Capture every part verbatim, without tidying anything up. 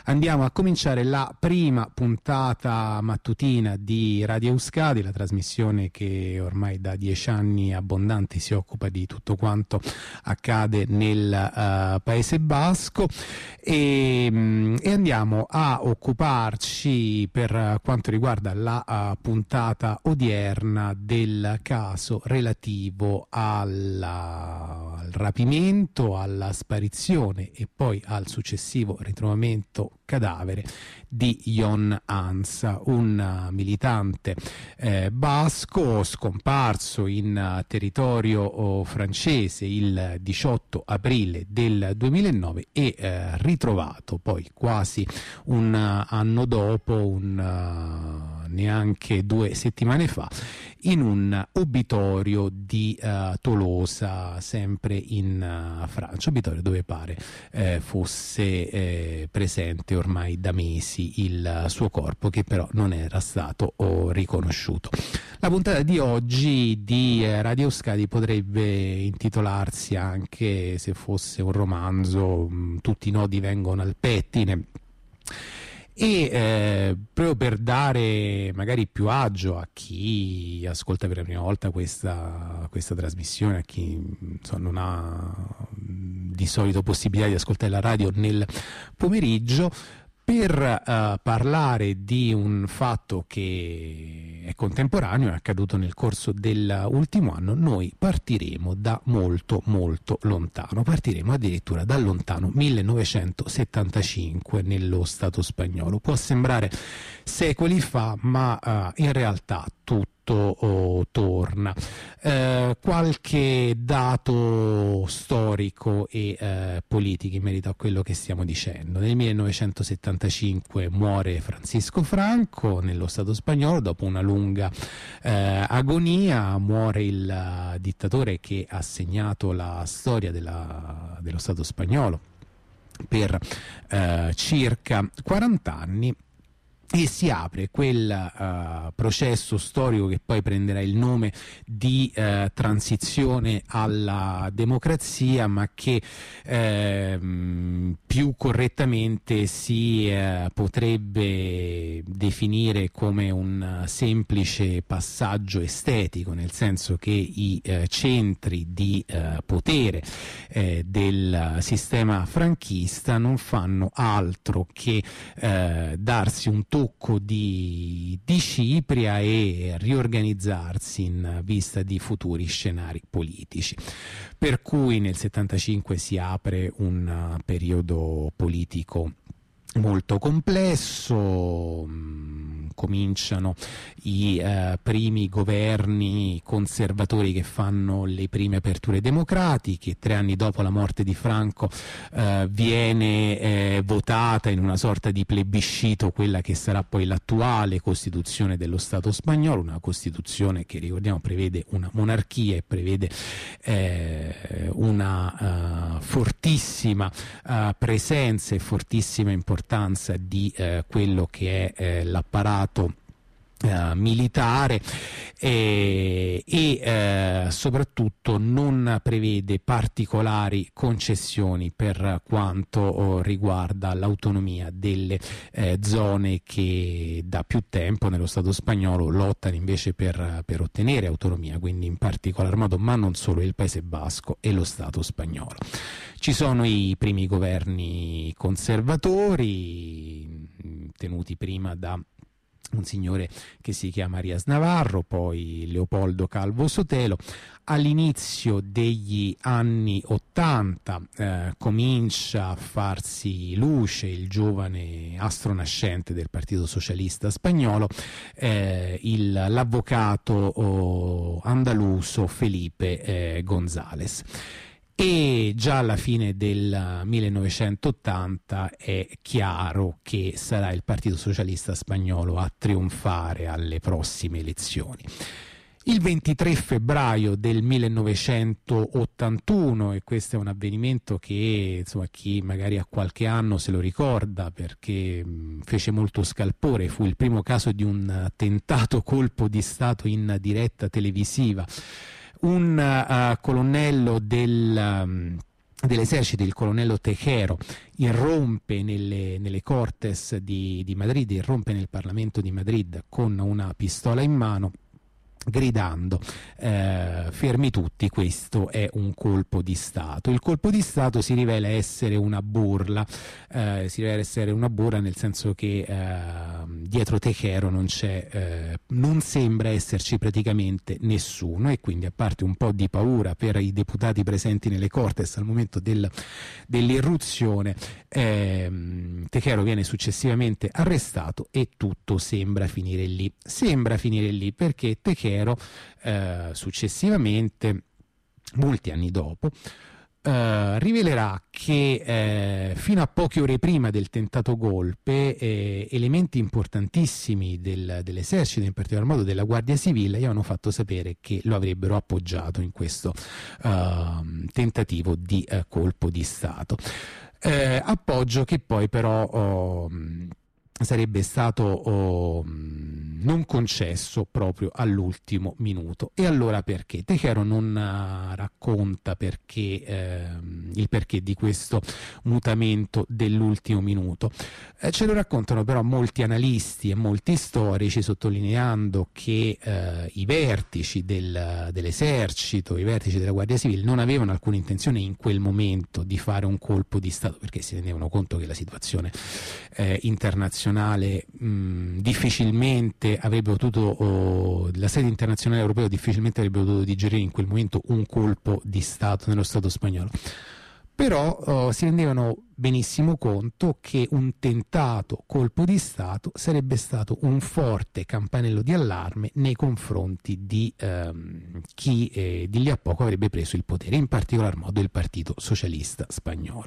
Andiamo a cominciare la prima puntata mattutina di Radio Euskadi, la trasmissione che ormai da dieci anni abbondanti si occupa di tutto quanto accade nel uh, Paese Basco, e, um, e andiamo a occuparci per quanto riguarda la uh, puntata odierna del caso relativo alla, al rapimento, alla sparizione e poi al successivo ritrovamento cadavere di Jon Hans, un uh, militante eh, basco scomparso in uh, territorio oh, francese il diciotto aprile del duemilanove e eh, ritrovato poi quasi un uh, anno dopo, un, uh, neanche due settimane fa, in un obitorio di uh, Tolosa, sempre in uh, Francia, obitorio dove pare eh, fosse eh, presente ormai da mesi il uh, suo corpo, che però non era stato oh, riconosciuto. La puntata di oggi di eh, Radio Euskadi potrebbe intitolarsi, anche se fosse un romanzo, mh, Tutti i nodi vengono al pettine. E eh, proprio per dare magari più agio a chi ascolta per la prima volta questa, questa trasmissione, a chi insomma, non ha di solito possibilità di ascoltare la radio nel pomeriggio, per uh, parlare di un fatto che è contemporaneo, è accaduto nel corso dell'ultimo anno, noi partiremo da molto molto lontano, partiremo addirittura dal lontano millenovecentosettantacinque nello Stato spagnolo. Può sembrare secoli fa, ma uh, in realtà tutto Oh, torna. Eh, qualche dato storico e eh, politico in merito a quello che stiamo dicendo. Nel millenovecentosettantacinque muore Francisco Franco nello Stato spagnolo dopo una lunga eh, agonia. Muore il uh, dittatore che ha segnato la storia della, dello Stato spagnolo per eh, circa quaranta anni. E si apre quel uh, processo storico che poi prenderà il nome di uh, transizione alla democrazia, ma che uh, più correttamente si uh, potrebbe definire come un semplice passaggio estetico, nel senso che i uh, centri di uh, potere uh, del sistema franchista non fanno altro che uh, darsi un tocco Di, di cipria e riorganizzarsi in vista di futuri scenari politici. Per cui nel settantacinque si apre un periodo politico molto complesso, mh, cominciano i eh, primi governi conservatori che fanno le prime aperture democratiche. Tre anni dopo la morte di Franco eh, viene eh, votata in una sorta di plebiscito quella che sarà poi l'attuale Costituzione dello Stato spagnolo, una Costituzione che, ricordiamo, prevede una monarchia e prevede eh, una uh, fortissima uh, presenza e fortissima importanza di eh, quello che è eh, l'apparato Uh, militare e, e uh, soprattutto non prevede particolari concessioni per quanto oh, riguarda l'autonomia delle eh, zone che da più tempo nello Stato spagnolo lottano invece per, per ottenere autonomia, quindi in particolar modo, ma non solo, il Paese Basco e lo Stato spagnolo. Ci sono i primi governi conservatori tenuti prima da un signore che si chiama Arias Navarro, poi Leopoldo Calvo Sotelo. All'inizio degli anni ottanta eh, comincia a farsi luce il giovane astro nascente del Partito Socialista Spagnolo, eh, il, l'avvocato oh, andaluso Felipe eh, González. E già alla fine del millenovecentottanta è chiaro che sarà il Partito Socialista Spagnolo a trionfare alle prossime elezioni. Il ventitré febbraio del millenovecentottantuno, e questo è un avvenimento che insomma chi magari ha qualche anno se lo ricorda perché mh, fece molto scalpore, fu il primo caso di un tentato colpo di Stato in diretta televisiva. Un uh, colonnello del um, dell'esercito, il colonnello Tejero, irrompe nelle, nelle Cortes di, di Madrid, irrompe nel Parlamento di Madrid con una pistola in mano, gridando eh, fermi tutti, questo è un colpo di Stato. Il colpo di Stato si rivela essere una burla, eh, si rivela essere una burla nel senso che eh, dietro Tejero non c'è, eh, non sembra esserci praticamente nessuno, e quindi, a parte un po' di paura per i deputati presenti nelle Cortes al momento del, dell'irruzione, eh, Tejero viene successivamente arrestato e tutto sembra finire lì. Sembra finire lì perché Tejero Eh, successivamente, molti anni dopo, eh, rivelerà che eh, fino a poche ore prima del tentato golpe eh, elementi importantissimi del, dell'esercito, in particolar modo della Guardia Civile, gli avevano fatto sapere che lo avrebbero appoggiato in questo eh, tentativo di eh, colpo di Stato. Eh, appoggio che poi però oh, sarebbe stato oh, non concesso proprio all'ultimo minuto. E allora perché? Tejero non uh, racconta perché, eh, il perché di questo mutamento dell'ultimo minuto. Eh, ce lo raccontano però molti analisti e molti storici, sottolineando che eh, i vertici del, dell'esercito, i vertici della Guardia Civile non avevano alcuna intenzione in quel momento di fare un colpo di Stato, perché si rendevano conto che la situazione eh, internazionale mh, difficilmente avrebbe potuto, oh, la sede internazionale europea difficilmente avrebbe potuto digerire in quel momento un colpo di Stato nello Stato spagnolo. Però oh, si rendevano benissimo conto che un tentato colpo di Stato sarebbe stato un forte campanello di allarme nei confronti di ehm, chi eh, di lì a poco avrebbe preso il potere, in particolar modo il Partito Socialista Spagnolo.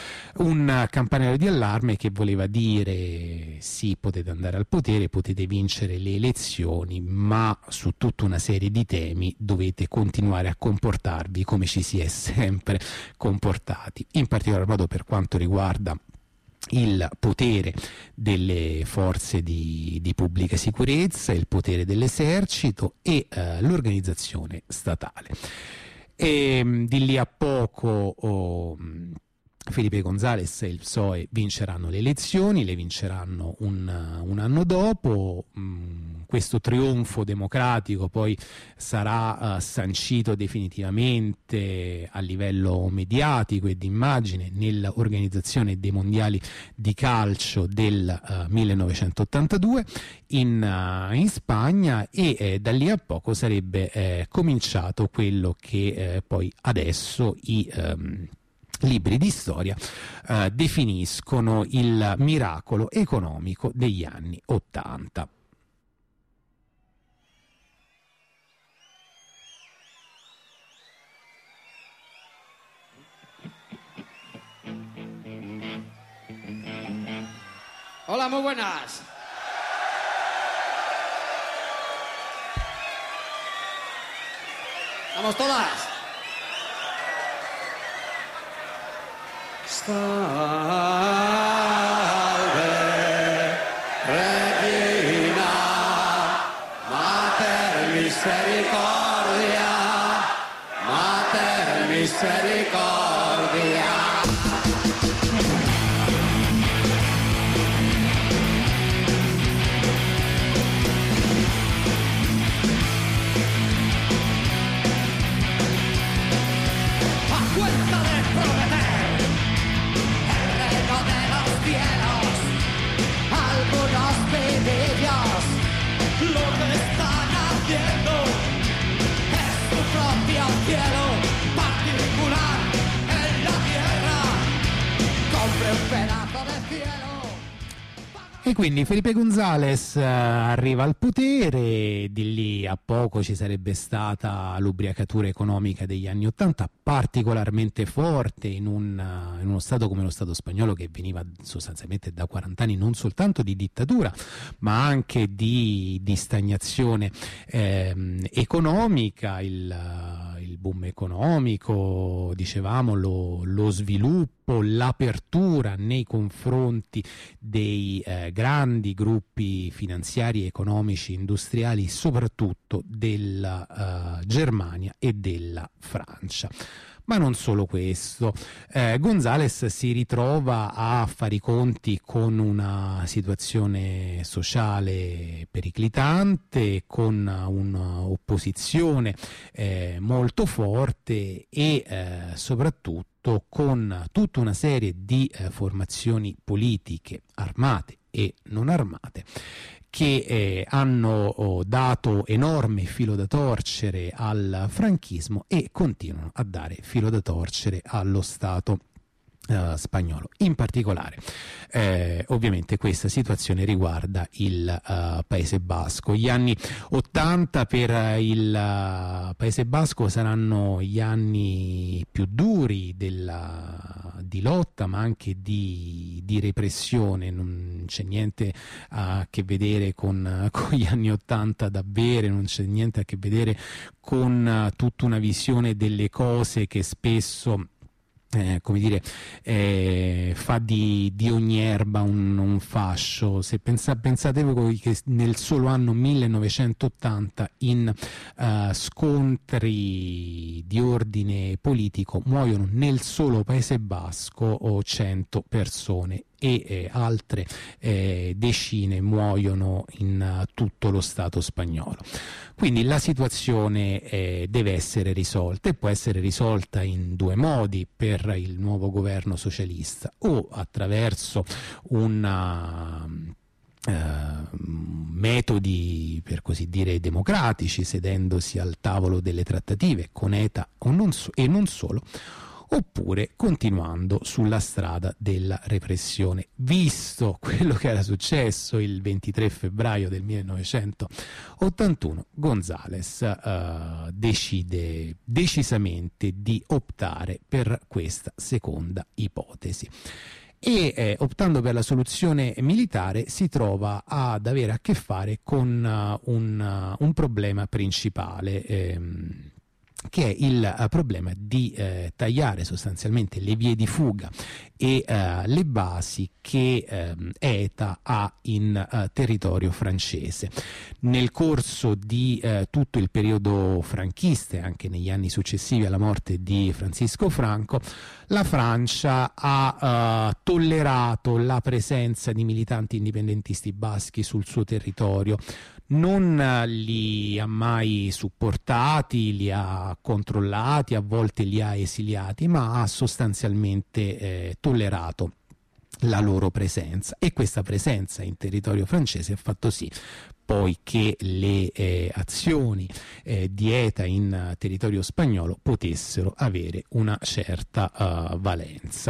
Un campanello di allarme che voleva dire: sì, potete andare al potere, potete vincere le elezioni, ma su tutta una serie di temi dovete continuare a comportarvi come ci si è sempre comportati, in particolar modo per quanto riguarda il potere delle forze di, di pubblica sicurezza, il potere dell'esercito e eh, l'organizzazione statale. E di lì a poco oh, Felipe González e il P S O E vinceranno le elezioni, le vinceranno un, un anno dopo. Questo trionfo democratico poi sarà uh, sancito definitivamente a livello mediatico e di immagine nell'organizzazione dei mondiali di calcio del uh, millenovecentottantadue in, uh, in Spagna, e eh, da lì a poco sarebbe eh, cominciato quello che eh, poi adesso i um, libri di storia eh, definiscono il miracolo economico degli anni Ottanta. Hola, muy buenas. Vamos todas. Salve, Regina, Mater Misericordia, Mater Misericordia. Cielo particular en la tierra, compre un pedazo de cielo. E quindi Felipe González uh, arriva al potere, di lì a poco ci sarebbe stata l'ubriacatura economica degli anni Ottanta, particolarmente forte in, un, uh, in uno Stato come lo Stato spagnolo, che veniva sostanzialmente da quaranta anni non soltanto di dittatura, ma anche di, di stagnazione ehm, economica, il, uh, il boom economico, dicevamo, lo, lo sviluppo, l'apertura nei confronti dei eh, grandi gruppi finanziari, economici, industriali, soprattutto della uh, Germania e della Francia. Ma non solo questo, eh, González si ritrova a fare i conti con una situazione sociale periclitante, con un'opposizione eh, molto forte e eh, soprattutto con tutta una serie di eh, formazioni politiche armate e non armate che eh, hanno oh, dato enorme filo da torcere al franchismo e continuano a dare filo da torcere allo Stato Uh, spagnolo. In particolare eh, ovviamente questa situazione riguarda il uh, Paese Basco. Gli anni ottanta per il uh, Paese Basco saranno gli anni più duri della, di lotta ma anche di, di repressione. Non c'è niente a che vedere con, con gli anni ottanta da bere, non c'è niente a che vedere con uh, tutta una visione delle cose che spesso Eh, come dire, eh, fa di, di ogni erba un, un fascio. Se pensa, pensate voi che nel solo anno millenovecentottanta in uh, scontri di ordine politico muoiono nel solo Paese Basco cento persone e eh, altre eh, decine muoiono in uh, tutto lo Stato spagnolo. Quindi la situazione eh, deve essere risolta e può essere risolta in due modi per il nuovo governo socialista: o attraverso una Uh, metodi per così dire democratici, sedendosi al tavolo delle trattative con E T A o non so, e non solo, oppure continuando sulla strada della repressione. Visto quello che era successo il ventitré febbraio del millenovecentottantuno, González uh, decide decisamente di optare per questa seconda ipotesi. E eh, optando per la soluzione militare si trova ad avere a che fare con uh, un, uh, un problema principale, ehm, che è il uh, problema di eh, tagliare sostanzialmente le vie di fuga e uh, le basi che um, E T A ha in uh, territorio francese. Nel corso di uh, tutto il periodo franchista e anche negli anni successivi alla morte di Francisco Franco, la Francia ha uh, tollerato la presenza di militanti indipendentisti baschi sul suo territorio. Non li ha mai supportati, li ha controllati, a volte li ha esiliati, ma ha sostanzialmente eh, tollerato la loro presenza, e questa presenza in territorio francese ha fatto sì poi che le eh, azioni eh, di E T A in uh, territorio spagnolo potessero avere una certa uh, valenza.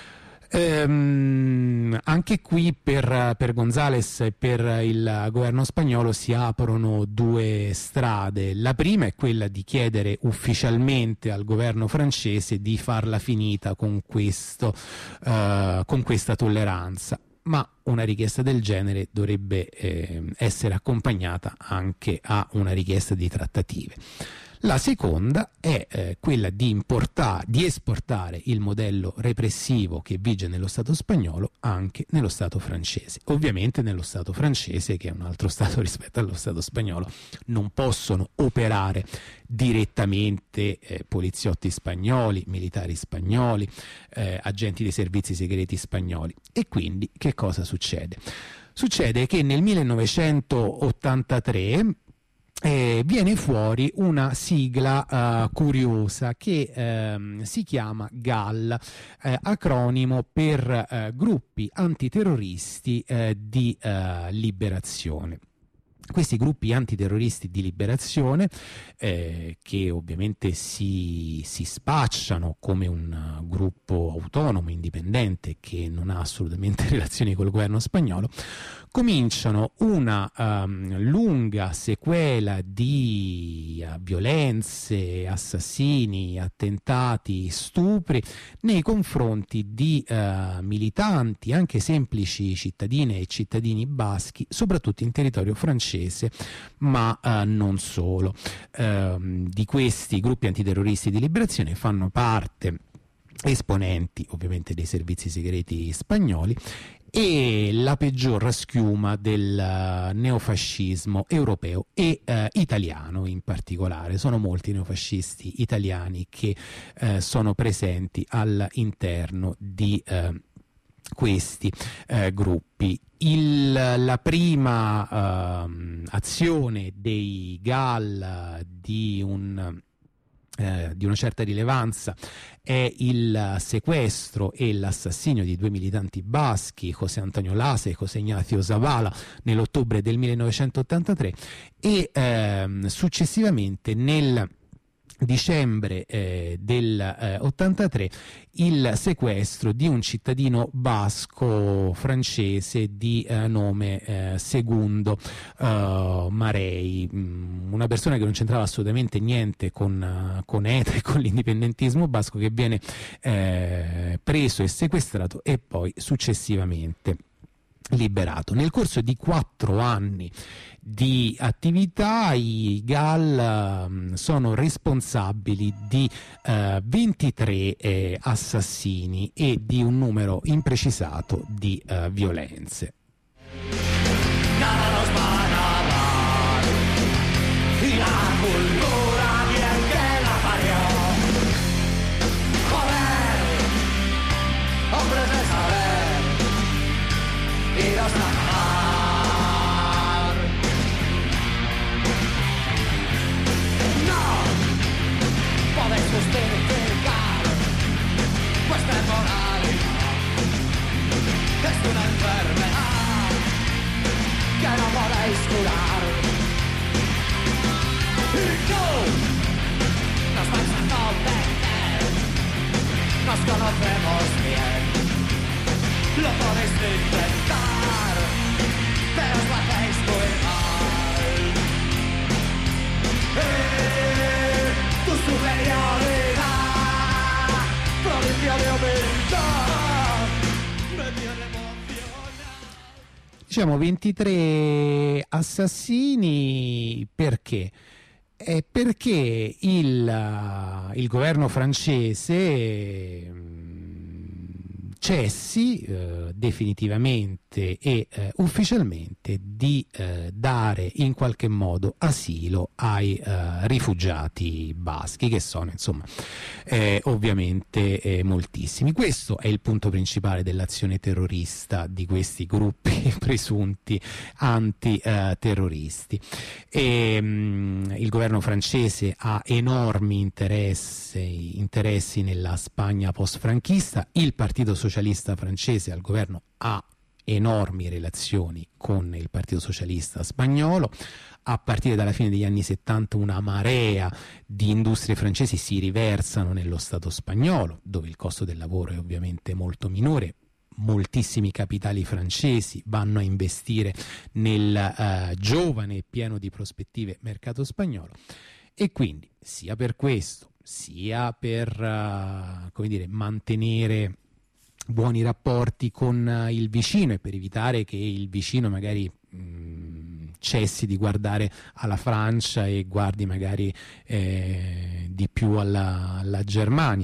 Ehm, anche qui per, per González e per il governo spagnolo si aprono due strade. La prima è quella di chiedere ufficialmente al governo francese di farla finita con, questo, uh, con questa tolleranza, ma una richiesta del genere dovrebbe eh, essere accompagnata anche a una richiesta di trattative. La seconda è eh, quella di, importare, di esportare il modello repressivo che vige nello Stato spagnolo anche nello Stato francese. Ovviamente nello Stato francese, che è un altro Stato rispetto allo Stato spagnolo, non possono operare direttamente eh, poliziotti spagnoli, militari spagnoli, eh, agenti dei servizi segreti spagnoli. E quindi che cosa succede? Succede che nel millenovecentottantatré Eh, viene fuori una sigla uh, curiosa che ehm, si chiama G A L, eh, acronimo per eh, gruppi antiterroristi eh, di eh, liberazione. Questi gruppi antiterroristi di liberazione, eh, che ovviamente si, si spacciano come un uh, gruppo autonomo, indipendente, che non ha assolutamente relazioni col governo spagnolo, cominciano una um, lunga sequela di uh, violenze, assassini, attentati, stupri nei confronti di uh, militanti, anche semplici cittadine e cittadini baschi, soprattutto in territorio francese, ma uh, non solo. Uh, di questi gruppi antiterroristi di liberazione fanno parte esponenti ovviamente dei servizi segreti spagnoli, e la peggior schiuma del uh, neofascismo europeo e uh, italiano in particolare. Sono molti i neofascisti italiani che uh, sono presenti all'interno di uh, questi uh, gruppi. Il, la prima uh, azione dei GAL di un Eh, di una certa rilevanza è il sequestro e l'assassinio di due militanti baschi, José Antonio Lasa e José Ignacio Zavala, nell'ottobre del millenovecentottantatré, e ehm, successivamente nel dicembre eh, del eh, ottantatré il sequestro di un cittadino basco francese di eh, nome eh, Segundo eh, Marei, mh, una persona che non c'entrava assolutamente niente con, uh, con E T A e con l'indipendentismo basco, che viene eh, preso e sequestrato e poi successivamente liberato. Nel corso di quattro anni di attività i GAL um, sono responsabili di uh, ventitré eh, assassini e di un numero imprecisato di uh, violenze. Nada nos van a dar y la cultura bien que la parió. Joder, hombres de saber y los trabajar. No podéis justificar vuestra moralidad. Es una enfermedad que no podéis curar. Y tú nos vais a convencer, nos conocemos bien. Lo podéis intentar, pero os lo hacéis muy mal. Eh, tu superioridad, prodigio de humildad, me tiene emocionado. Diciamo ventitré assassini perché? Eh, perché il, il governo francese cessi eh, definitivamente e eh, ufficialmente di eh, dare in qualche modo asilo ai eh, rifugiati baschi, che sono insomma eh, ovviamente eh, moltissimi. Questo è il punto principale dell'azione terrorista di questi gruppi presunti antiterroristi. E, mh, il governo francese ha enormi interessi, interessi nella Spagna post-franchista, il Partito Socialista francese al governo ha enormi relazioni con il Partito Socialista spagnolo. A partire dalla fine degli anni settanta una marea di industrie francesi si riversano nello Stato spagnolo, dove il costo del lavoro è ovviamente molto minore. Moltissimi capitali francesi vanno a investire nel uh, giovane e pieno di prospettive mercato spagnolo, e quindi sia per questo sia per uh, come dire, mantenere buoni rapporti con uh, il vicino, e per evitare che il vicino magari mh, cessi di guardare alla Francia e guardi magari eh, di più alla, alla Germania,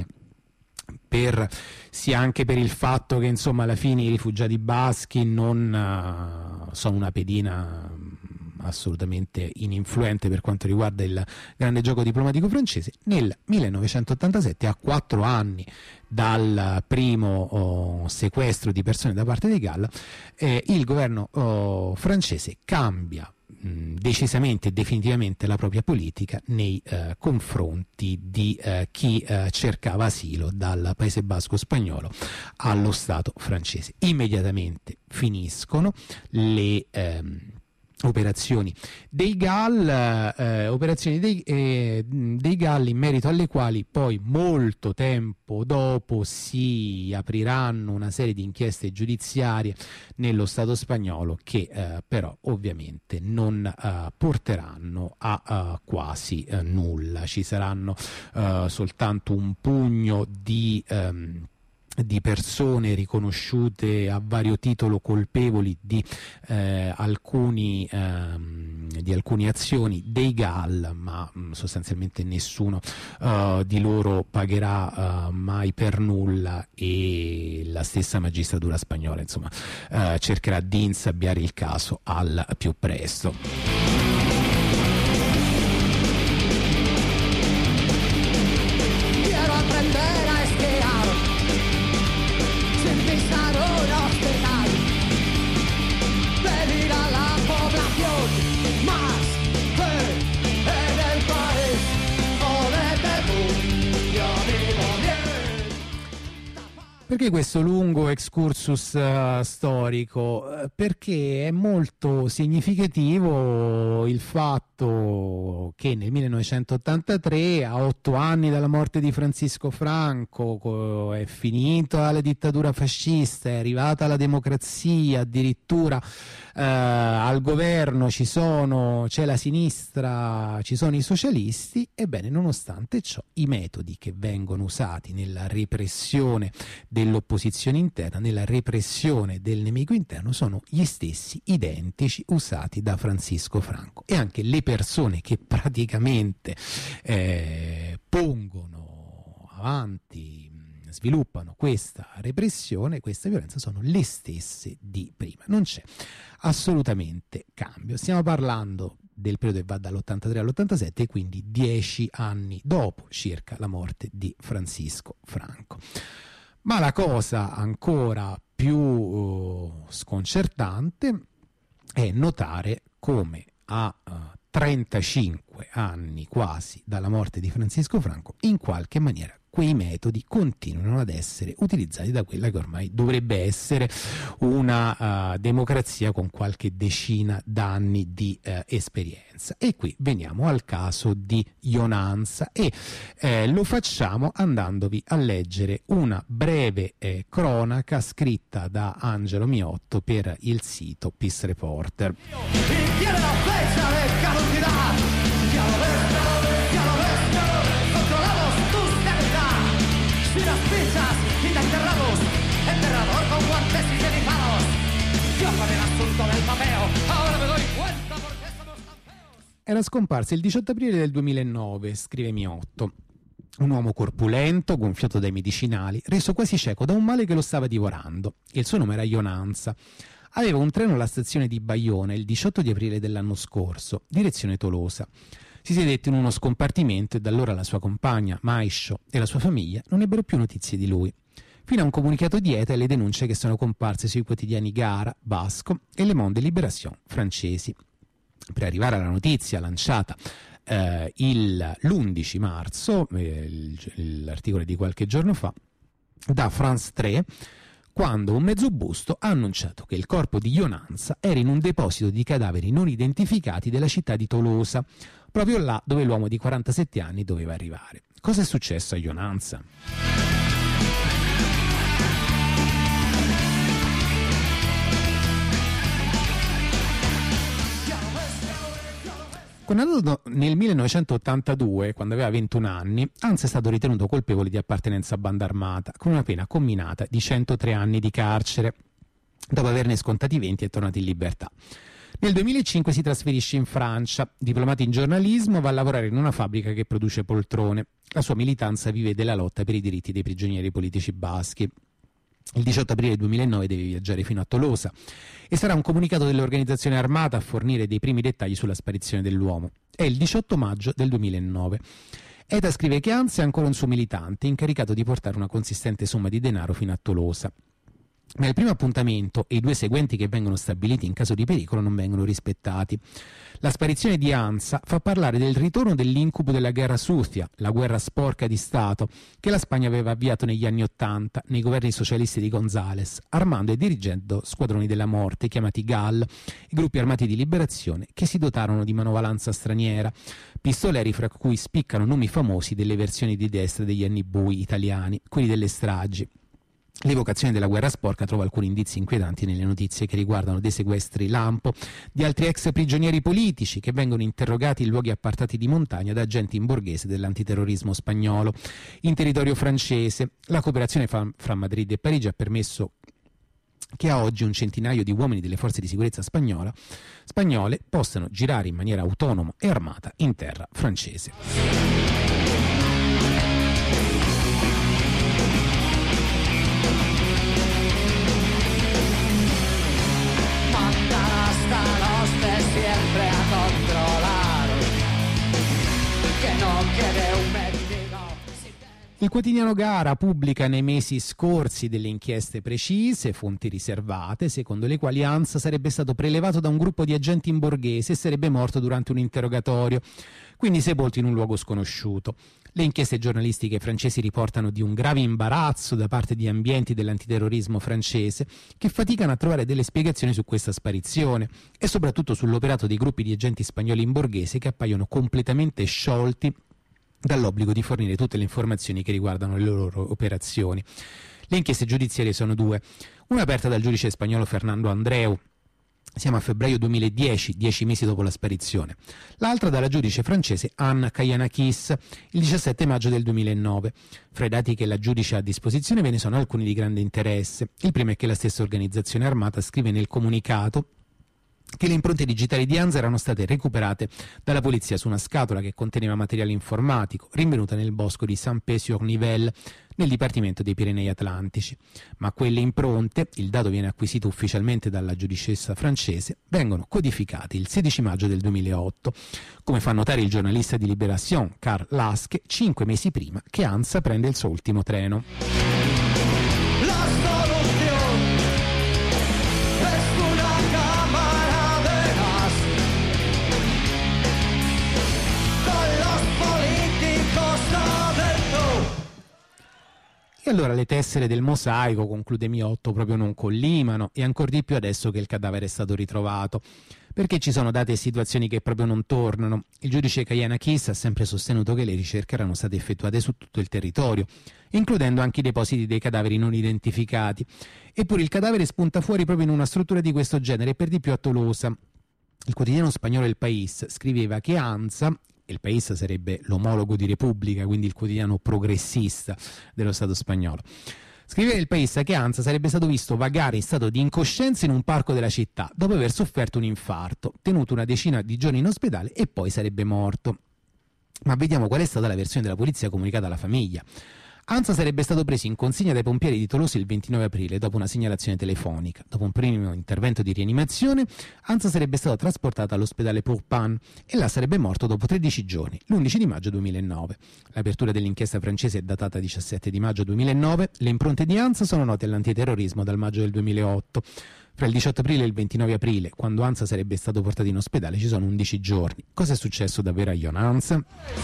per, sia anche per il fatto che insomma alla fine i rifugiati baschi non uh, sono una pedina assolutamente ininfluente per quanto riguarda il grande gioco diplomatico francese. Nel millenovecentottantasette, a quattro anni dal primo oh, sequestro di persone da parte dei GAL, eh, il governo oh, francese cambia mh, decisamente e definitivamente la propria politica nei eh, confronti di eh, chi eh, cercava asilo dal Paese Basco spagnolo allo Stato francese. Immediatamente finiscono le ehm, operazioni dei GAL, eh, operazioni dei, eh, dei GAL in merito alle quali poi molto tempo dopo si apriranno una serie di inchieste giudiziarie nello Stato spagnolo che eh, però ovviamente non eh, porteranno a uh, quasi uh, nulla. Ci saranno uh, soltanto un pugno di um, di persone riconosciute a vario titolo colpevoli di eh, alcuni ehm, di alcune azioni dei G A L, ma mh, sostanzialmente nessuno uh, di loro pagherà uh, mai per nulla, e la stessa magistratura spagnola insomma uh, cercherà di insabbiare il caso al più presto. Quiero aprender a esquiar sin pisar un hospital, pedir a la población más fe en el país. Jódete tú, yo vivo bien. Perché questo lungo excursus uh, storico? Uh, perché è molto significativo il fatto che nel millenovecentottantatré, a otto anni dalla morte di Francisco Franco, co- è finita la dittatura fascista, è arrivata la democrazia, addirittura uh, al governo ci sono, c'è la sinistra, ci sono i socialisti. Ebbene, nonostante ciò, i metodi che vengono usati nella repressione dell'opposizione interna, nella repressione del nemico interno, sono gli stessi identici usati da Francisco Franco, e anche le persone che praticamente eh, pongono avanti, sviluppano questa repressione, questa violenza, sono le stesse di prima. Non c'è assolutamente cambio. Stiamo parlando del periodo che va dall'ottantatré all'ottantasette, e quindi dieci anni dopo circa la morte di Francisco Franco. Ma la cosa ancora più uh, sconcertante è notare come a uh, trentacinque anni quasi dalla morte di Francisco Franco, in qualche maniera quei metodi continuano ad essere utilizzati da quella che ormai dovrebbe essere una uh, democrazia con qualche decina d'anni di uh, esperienza. E qui veniamo al caso di Ionanza, e eh, lo facciamo andandovi a leggere una breve eh, cronaca scritta da Angelo Miotto per il sito Peace Reporter. Y tiene la fecha de caducidad. Ya lo ves, ya lo ves, ya lo ves, ya lo ves. Controlamos tu seguridad. Sin las fichas y te enterramos. Enterrador con guantes higienizados. Yo con el asunto del papeo. Ahora me doy cuenta por qué somos tan feos. Era scomparso il diciotto aprile del duemilanove, scrive Miotto. Un uomo corpulento, gonfiato dai medicinali, reso quasi cieco da un male che lo stava divorando. Il suo nome era Ionanza. Aveva un treno alla stazione di Baione il diciotto di aprile dell'anno scorso, direzione Tolosa. Si sedette in uno scompartimento e da allora la sua compagna, Maisho, e la sua famiglia non ebbero più notizie di lui, fino a un comunicato di ETA e le denunce che sono comparse sui quotidiani Gara, Basco e Le Monde Libération francesi. Per arrivare alla notizia lanciata eh, il, l'undici marzo, eh, l'articolo di qualche giorno fa, da France tre, quando un mezzo busto ha annunciato che il corpo di Ionanza era in un deposito di cadaveri non identificati della città di Tolosa, proprio là dove l'uomo di quarantasette anni doveva arrivare. Cosa è successo a Ionanza? Nato nel millenovecentottantadue, quando aveva ventuno anni, Hans è stato ritenuto colpevole di appartenenza a banda armata, con una pena comminata di centotré anni di carcere. Dopo averne scontati venti è tornato in libertà. Nel duemilacinque si trasferisce in Francia, diplomato in giornalismo, va a lavorare in una fabbrica che produce poltrone. La sua militanza vive della lotta per i diritti dei prigionieri politici baschi. Il diciotto aprile duemilanove deve viaggiare fino a Tolosa e sarà un comunicato dell'organizzazione armata a fornire dei primi dettagli sulla sparizione dell'uomo. È il diciotto maggio del duemilanove. ETA scrive che Hans è ancora un suo militante incaricato di portare una consistente somma di denaro fino a Tolosa. Ma il primo appuntamento e i due seguenti che vengono stabiliti in caso di pericolo non vengono rispettati. La sparizione di Hans fa parlare del ritorno dell'incubo della guerra sucia, la guerra sporca di Stato, che la Spagna aveva avviato negli anni Ottanta nei governi socialisti di González, armando e dirigendo squadroni della morte chiamati G A L, i gruppi armati di liberazione che si dotarono di manovalanza straniera, pistoleri fra cui spiccano nomi famosi delle versioni di destra degli anni bui italiani, quelli delle stragi. L'evocazione della guerra sporca trova alcuni indizi inquietanti nelle notizie che riguardano dei sequestri lampo di altri ex prigionieri politici che vengono interrogati in luoghi appartati di montagna da agenti in borghese dell'antiterrorismo spagnolo in territorio francese. La cooperazione fra Madrid e Parigi ha permesso che a oggi un centinaio di uomini delle forze di sicurezza spagnola, spagnole possano girare in maniera autonoma e armata in terra francese. Mandan hasta los de siempre a controlar que no quede un mendigo. Il quotidiano Gara pubblica nei mesi scorsi delle inchieste precise, fonti riservate, secondo le quali Ansa sarebbe stato prelevato da un gruppo di agenti in borghese e sarebbe morto durante un interrogatorio, quindi sepolto in un luogo sconosciuto. Le inchieste giornalistiche francesi riportano di un grave imbarazzo da parte di ambienti dell'antiterrorismo francese che faticano a trovare delle spiegazioni su questa sparizione e soprattutto sull'operato dei gruppi di agenti spagnoli in borghese che appaiono completamente sciolti dall'obbligo di fornire tutte le informazioni che riguardano le loro operazioni. Le inchieste giudiziarie sono due, una aperta dal giudice spagnolo Fernando Andreu, siamo a febbraio duemiladieci, dieci mesi dopo la sparizione, l'altra dalla giudice francese Anne Kayanakis, il diciassette maggio del duemilanove. Fra i dati che la giudice ha a disposizione ve ne sono alcuni di grande interesse. Il primo è che la stessa organizzazione armata scrive nel comunicato che le impronte digitali di Ansa erano state recuperate dalla polizia su una scatola che conteneva materiale informatico rinvenuta nel bosco di Saint-Pé-sur-Nivelle nel Dipartimento dei Pirenei Atlantici. Ma quelle impronte, il dato viene acquisito ufficialmente dalla giudicessa francese, vengono codificate il sedici maggio del duemilaotto, come fa notare il giornalista di Libération Karl Lasche, cinque mesi prima che Ansa prende il suo ultimo treno. E allora le tessere del mosaico, conclude Miotto, proprio non collimano, e ancor di più adesso che il cadavere è stato ritrovato, perché ci sono date e situazioni che proprio non tornano. Il giudice Kayanakis ha sempre sostenuto che le ricerche erano state effettuate su tutto il territorio, includendo anche i depositi dei cadaveri non identificati. Eppure il cadavere spunta fuori proprio in una struttura di questo genere, per di più a Tolosa. Il quotidiano spagnolo El País scriveva che Ansa, il País sarebbe l'omologo di Repubblica, quindi il quotidiano progressista dello Stato spagnolo, scriveva il País che Ansa sarebbe stato visto vagare in stato di incoscienza in un parco della città dopo aver sofferto un infarto, tenuto una decina di giorni in ospedale e poi sarebbe morto. Ma vediamo qual è stata la versione della polizia comunicata alla famiglia. Ansa sarebbe stato preso in consegna dai pompieri di Tolosa il ventinove aprile dopo una segnalazione telefonica. Dopo un primo intervento di rianimazione, Ansa sarebbe stato trasportato all'ospedale Pourpan e là sarebbe morto dopo tredici giorni, l'undici di maggio duemilanove. L'apertura dell'inchiesta francese è datata diciassette di maggio duemilanove. Le impronte di Ansa sono note all'antiterrorismo dal maggio del duemilaotto. Fra il diciotto aprile e il ventinove aprile, quando Ansa sarebbe stato portato in ospedale, ci sono undici giorni. Cosa è successo davvero a Jon Ansa?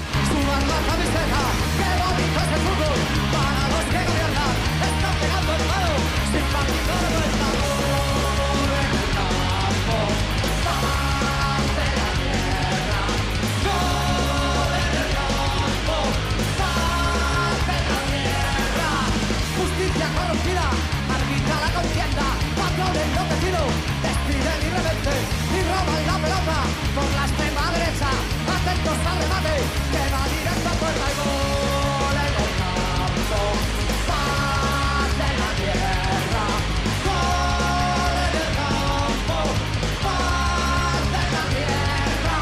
Por la extrema derecha, atentos al remate, que va directo a puerta y gol en el campo. Paz de la tierra, gol en el campo. Paz de la tierra.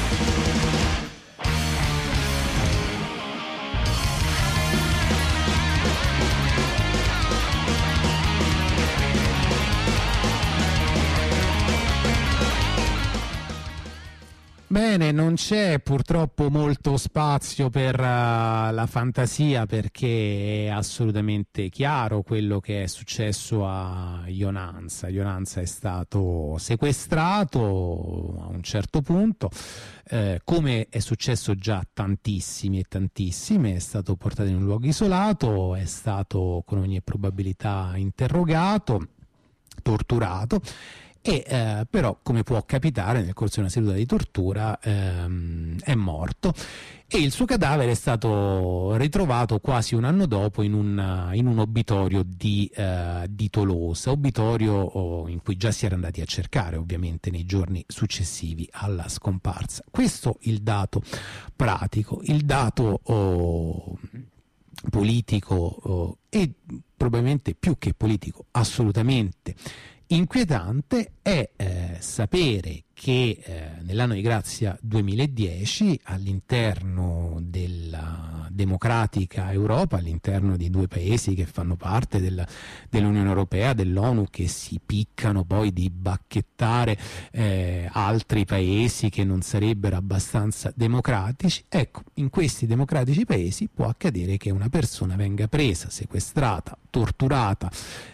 Bene, non c'è purtroppo molto spazio per uh, la fantasia, perché è assolutamente chiaro quello che è successo a Jon Ansa. Jon Ansa è stato sequestrato a un certo punto, eh, come è successo già a tantissimi e tantissimi, è stato portato in un luogo isolato, è stato con ogni probabilità interrogato, torturato. E eh, però, come può capitare nel corso di una seduta di tortura, ehm, è morto e il suo cadavere è stato ritrovato quasi un anno dopo in un, in un obitorio di, eh, di Tolosa, obitorio oh, in cui già si era andati a cercare ovviamente nei giorni successivi alla scomparsa. Questo il dato pratico, il dato oh, politico oh, e probabilmente più che politico, assolutamente inquietante è eh, sapere che eh, nell'anno di grazia duemiladieci all'interno della democratica Europa, all'interno di due paesi che fanno parte del, dell'Unione Europea, dell'ONU, che si piccano poi di bacchettare eh, altri paesi che non sarebbero abbastanza democratici, ecco, in questi democratici paesi può accadere che una persona venga presa, sequestrata, torturata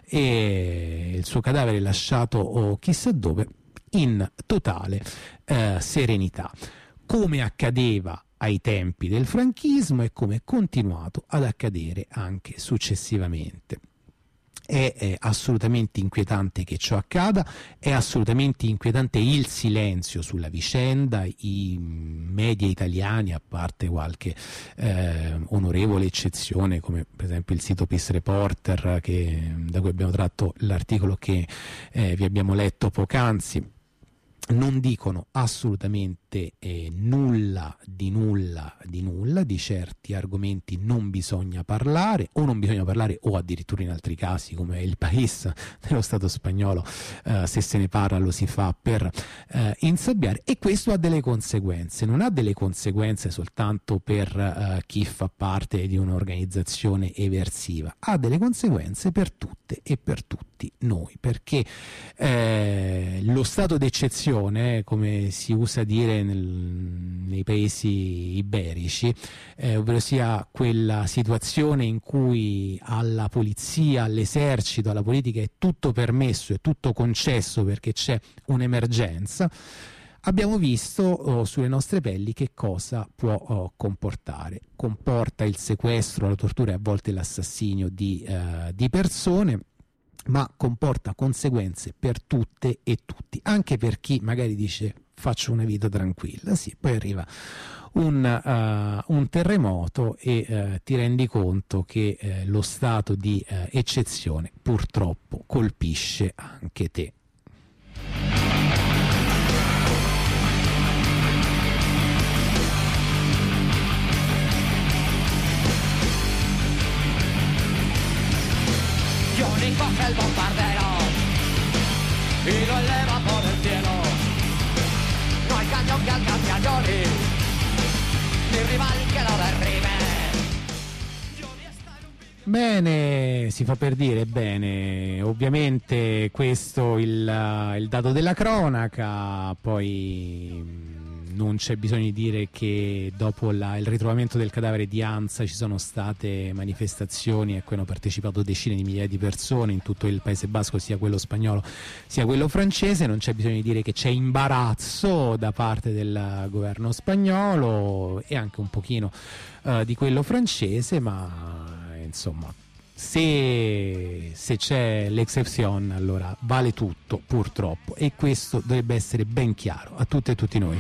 e il suo cadavere lasciato o chissà dove in totale eh, serenità, come accadeva ai tempi del franchismo e come è continuato ad accadere anche successivamente. È, è assolutamente inquietante che ciò accada, è assolutamente inquietante il silenzio sulla vicenda, i media italiani, a parte qualche eh, onorevole eccezione come per esempio il sito Peace Reporter, che, da cui abbiamo tratto l'articolo che eh, vi abbiamo letto poc'anzi, non dicono assolutamente eh, nulla di nulla di nulla, di certi argomenti non bisogna parlare, o non bisogna parlare, o addirittura in altri casi come il País dello Stato spagnolo, eh, se se ne parla lo si fa per eh, insabbiare, e questo ha delle conseguenze, non ha delle conseguenze soltanto per eh, chi fa parte di un'organizzazione eversiva, ha delle conseguenze per tutte e per tutti noi, perché eh, lo stato d'eccezione, come si usa dire nel, nei paesi iberici, eh, ovvero sia quella situazione in cui alla polizia, all'esercito, alla politica è tutto permesso, è tutto concesso perché c'è un'emergenza, abbiamo visto oh, sulle nostre pelli che cosa può oh, comportare. Comporta il sequestro, la tortura e a volte l'assassinio di, eh, di persone, ma comporta conseguenze per tutte e tutti, anche per chi magari dice faccio una vita tranquilla, sì, poi arriva un, uh, un terremoto e uh, ti rendi conto che uh, lo stato di uh, eccezione purtroppo colpisce anche te. Johnny coge el bombardero y lo eleva por el cielo. No hay cañón que alcance a Johnny, ni rival que lo derribe. Bene, si fa per dire, bene, ovviamente questo il, il dato della cronaca, poi non c'è bisogno di dire che dopo la, il ritrovamento del cadavere di Anza ci sono state manifestazioni a cui hanno partecipato decine di migliaia di persone in tutto il Paese Basco, sia quello spagnolo sia quello francese. Non c'è bisogno di dire che c'è imbarazzo da parte del governo spagnolo e anche un pochino uh, di quello francese, ma insomma se, se c'è l'exception allora vale tutto purtroppo, e questo dovrebbe essere ben chiaro a tutte e tutti noi.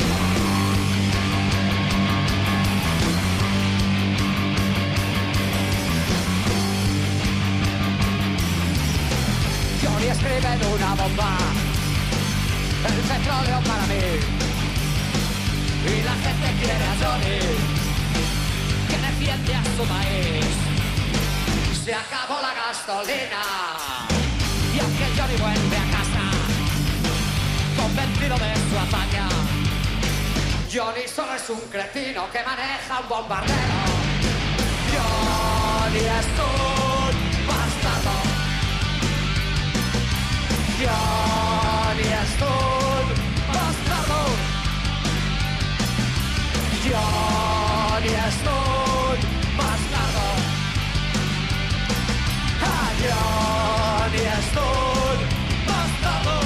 Johnny escribe en una bomba el petróleo para mí y la gente quiere a Johnny que defiende a su país. Se acabó la gasolina y aunque Johnny vuelve a casa convencido de su hazaña, Johnny solo es un cretino que maneja un bombardero. Johnny es un bastardo. Johnny es un bastardo. Johnny es un bastardo. Johnny es un bastardo.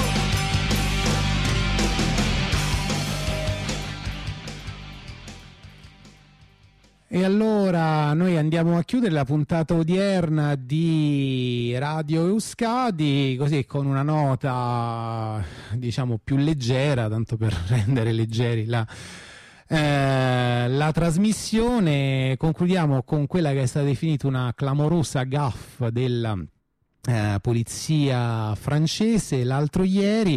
E allora noi andiamo a chiudere la puntata odierna di Radio Euskadi così con una nota diciamo più leggera, tanto per rendere leggeri la Eh, la trasmissione. Concludiamo con quella che è stata definita una clamorosa gaffe della eh, polizia francese l'altro ieri.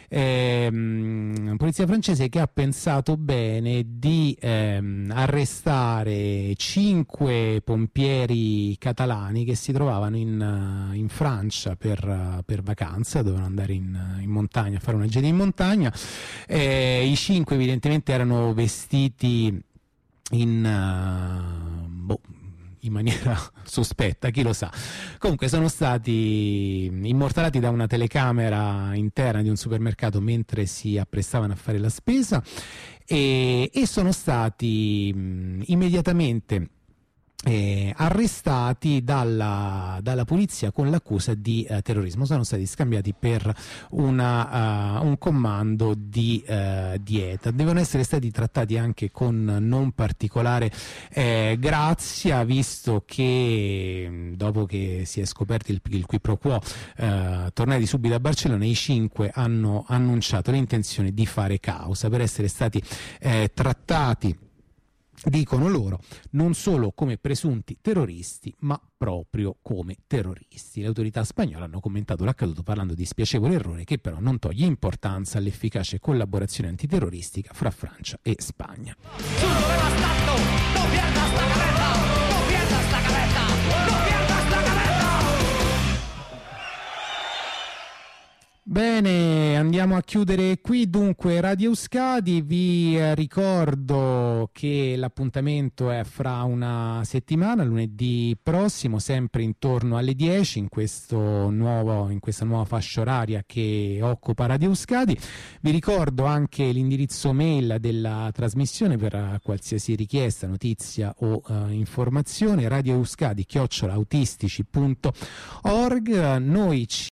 Ehm, polizia francese che ha pensato bene di ehm, arrestare cinque pompieri catalani che si trovavano in, in Francia per, per vacanza, dovevano andare in, in montagna a fare una gita in montagna. Eh, i cinque evidentemente erano vestiti in uh, boh, in maniera sospetta, chi lo sa. Comunque sono stati immortalati da una telecamera interna di un supermercato mentre si apprestavano a fare la spesa e, e sono stati mh, immediatamente Eh, arrestati dalla, dalla polizia con l'accusa di eh, terrorismo. Sono stati scambiati per una, uh, un comando di uh, dieta. Devono essere stati trattati anche con non particolare eh, grazia, visto che dopo che si è scoperto il, il qui pro quo eh, tornati subito a Barcellona, i cinque hanno annunciato l'intenzione di fare causa per essere stati eh, trattati, dicono loro, non solo come presunti terroristi, ma proprio come terroristi. Le autorità spagnole hanno commentato l'accaduto parlando di spiacevole errore che però non toglie importanza all'efficace collaborazione antiterroristica fra Francia e Spagna. Bene, andiamo a chiudere qui dunque Radio Euskadi. Vi eh, ricordo che l'appuntamento è fra una settimana, lunedì prossimo, sempre intorno alle dieci, in, questo nuovo, in questa nuova fascia oraria che occupa Radio Euskadi. Vi ricordo anche l'indirizzo mail della trasmissione per uh, qualsiasi richiesta, notizia o uh, informazione, radioeuskadi chiocciola autistici punto org. Noi ci